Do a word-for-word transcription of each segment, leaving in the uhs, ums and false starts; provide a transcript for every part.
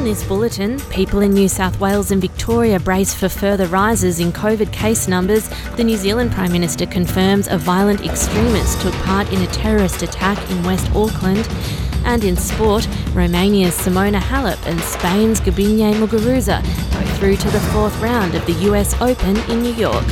In this bulletin, people in New South Wales and Victoria brace for further rises in COVID case numbers. The New Zealand Prime Minister confirms a violent extremist took part in a terrorist attack in West Auckland. And in sport, Romania's Simona Halep and Spain's Garbiñe Muguruza go through to the fourth round of the U S Open in New York.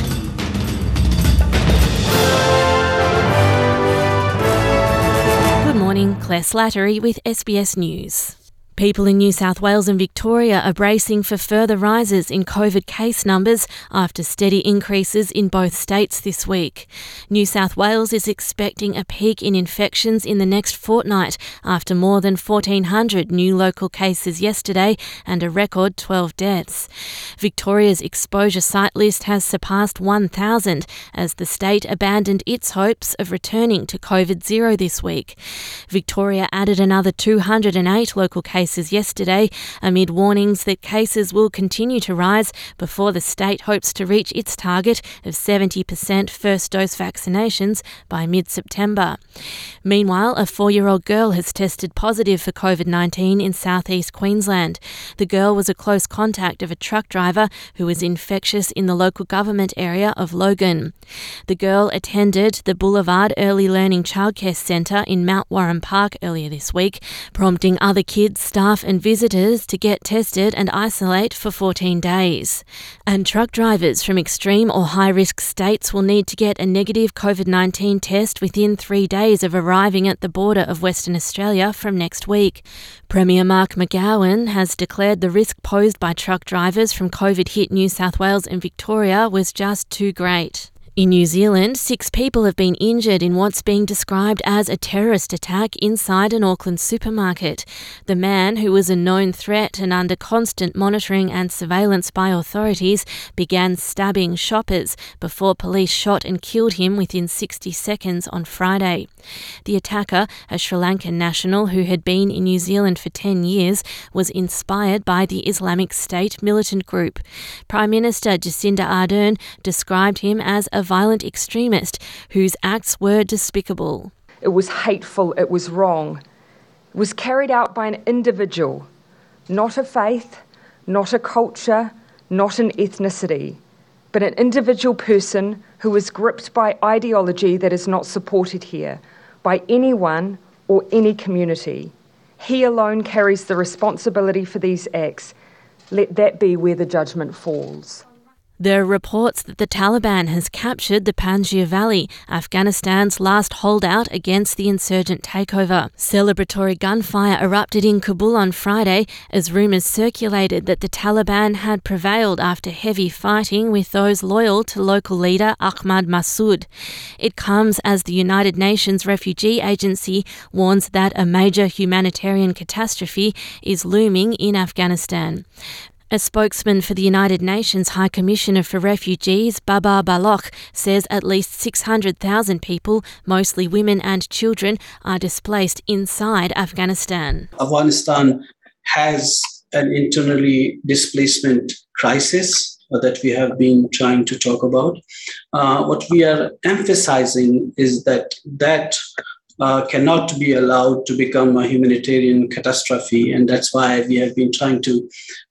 Good morning, Claire Slattery with S B S News. People in New South Wales and Victoria are bracing for further rises in COVID case numbers after steady increases in both states this week. New South Wales is expecting a peak in infections in the next fortnight after more than fourteen hundred new local cases yesterday and a record twelve deaths. Victoria's exposure site list has surpassed one thousand as the state abandoned its hopes of returning to COVID zero this week. Victoria added another two hundred eight local cases yesterday, amid warnings that cases will continue to rise before the state hopes to reach its target of seventy percent first-dose vaccinations by mid-September. Meanwhile, a four-year-old girl has tested positive for COVID nineteen in southeast Queensland. The girl was a close contact of a truck driver who was infectious in the local government area of Logan. The girl attended the Boulevard Early Learning Childcare Centre in Mount Warren Park earlier this week, prompting other kids, staff and visitors to get tested and isolate for fourteen days. And truck drivers from extreme or high-risk states will need to get a negative COVID nineteen test within three days of arriving at the border of Western Australia from next week. Premier Mark McGowan has declared the risk posed by truck drivers from COVID-hit New South Wales and Victoria was just too great. In New Zealand, six people have been injured in what's being described as a terrorist attack inside an Auckland supermarket. The man, who was a known threat and under constant monitoring and surveillance by authorities, began stabbing shoppers before police shot and killed him within sixty seconds on Friday. The attacker, a Sri Lankan national who had been in New Zealand for ten years, was inspired by the Islamic State militant group. Prime Minister Jacinda Ardern described him as a violent extremist whose acts were despicable. It was hateful, it was wrong. It was carried out by an individual, not a faith, not a culture, not an ethnicity, but an individual person who was gripped by ideology that is not supported here by anyone or any community. He alone carries the responsibility for these acts. Let that be where the judgment falls. There are reports that the Taliban has captured the Panjshir Valley, Afghanistan's last holdout against the insurgent takeover. Celebratory gunfire erupted in Kabul on Friday as rumours circulated that the Taliban had prevailed after heavy fighting with those loyal to local leader Ahmad Massoud. It comes as the United Nations Refugee Agency warns that a major humanitarian catastrophe is looming in Afghanistan. A spokesman for the United Nations High Commissioner for Refugees, Babar Baloch, says at least six hundred thousand people, mostly women and children, are displaced inside Afghanistan. Afghanistan has an internally displacement crisis that we have been trying to talk about. Uh, what we are emphasizing is that that Uh, cannot be allowed to become a humanitarian catastrophe. And that's why we have been trying to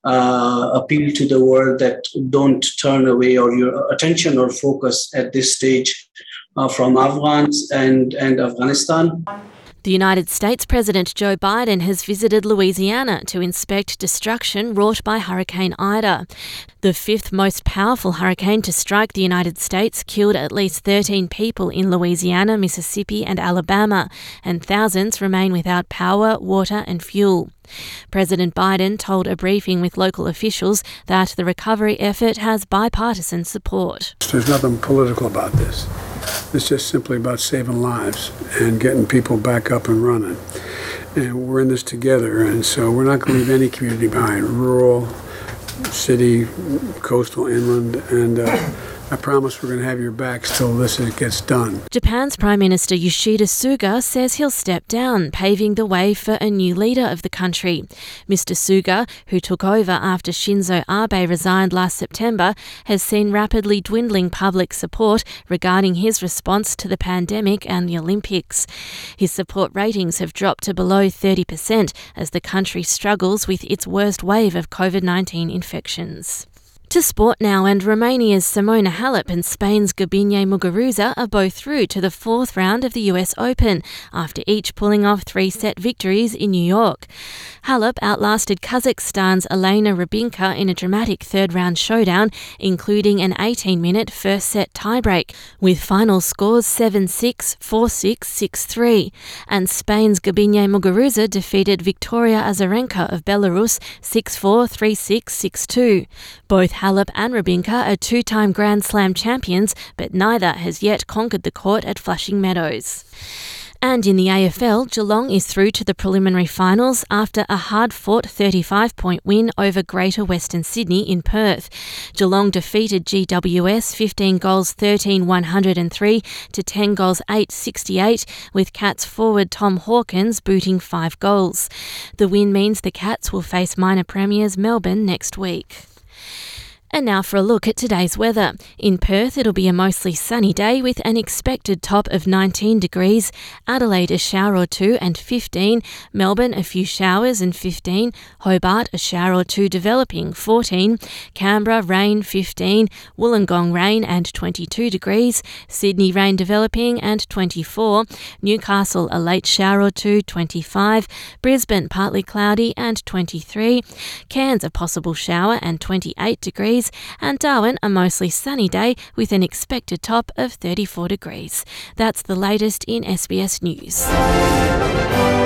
uh, appeal to the world that don't turn away or your attention or focus at this stage uh, from Afghans and, and Afghanistan. The United States President Joe Biden has visited Louisiana to inspect destruction wrought by Hurricane Ida. The fifth most powerful hurricane to strike the United States killed at least thirteen people in Louisiana, Mississippi and Alabama, and thousands remain without power, water and fuel. President Biden told a briefing with local officials that the recovery effort has bipartisan support. There's nothing political about this. It's just simply about saving lives and getting people back up and running. And we're in this together, and so we're not going to leave any community behind, rural, city, coastal, inland, and uh, I promise we're going to have your backs till this gets done. Japan's Prime Minister Yoshida Suga says he'll step down, paving the way for a new leader of the country. Mister Suga, who took over after Shinzo Abe resigned last September, has seen rapidly dwindling public support regarding his response to the pandemic and the Olympics. His support ratings have dropped to below thirty percent as the country struggles with its worst wave of COVID nineteen infections. To sport now, and Romania's Simona Halep and Spain's Gabine Muguruza are both through to the fourth round of the U S Open, after each pulling off three-set victories in New York. Halep outlasted Kazakhstan's Elena Rybinka in a dramatic third-round showdown, including an eighteen-minute first-set tiebreak, with final scores seven six, four six, six three. And Spain's Gabine Muguruza defeated Victoria Azarenka of Belarus six four, three six, six two. Both Halep and Rybinka are two-time Grand Slam champions, but neither has yet conquered the court at Flushing Meadows. And in the A F L, Geelong is through to the preliminary finals after a hard-fought thirty-five point win over Greater Western Sydney in Perth. Geelong defeated G W S fifteen goals thirteen one oh three to ten goals eight sixty-eight, with Cats forward Tom Hawkins booting five goals. The win means the Cats will face minor premiers Melbourne next week. And now for a look at today's weather. In Perth, it'll be a mostly sunny day with an expected top of nineteen degrees. Adelaide, a shower or two and fifteen. Melbourne, a few showers and fifteen. Hobart, a shower or two developing, fourteen. Canberra, rain, fifteen. Wollongong, rain and twenty-two degrees. Sydney, rain developing and twenty-four. Newcastle, a late shower or two, twenty-five. Brisbane, partly cloudy and twenty-three. Cairns, a possible shower and twenty-eight degrees. And Darwin, a mostly sunny day with an expected top of thirty-four degrees. That's the latest in S B S News.